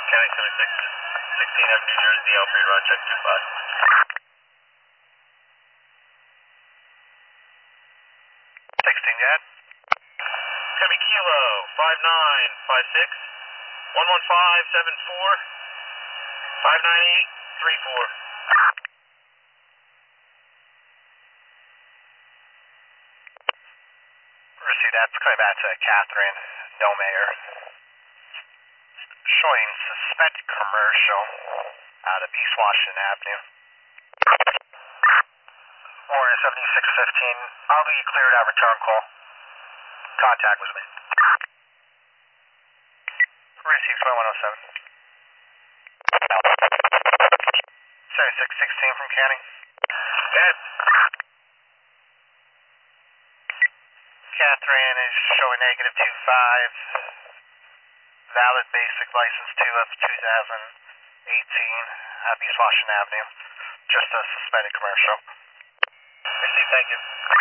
County 76, 16F New Jersey, Alfred Rod, check 25. Texting yet? Heavy Kilo, 5956, 11574, 59834. Receive that. It's coming back to Catherine Domayer. Showing suspected commercial out of East Washington Avenue. Warren 7615. I'll be cleared out return call. Contact was made. Received 2107. 7616 from Canning. Yes. Catherine is showing negative 25. Valid basic license 2 of 2018 at East Washington Avenue. Just a suspended commercial. Received, thank you.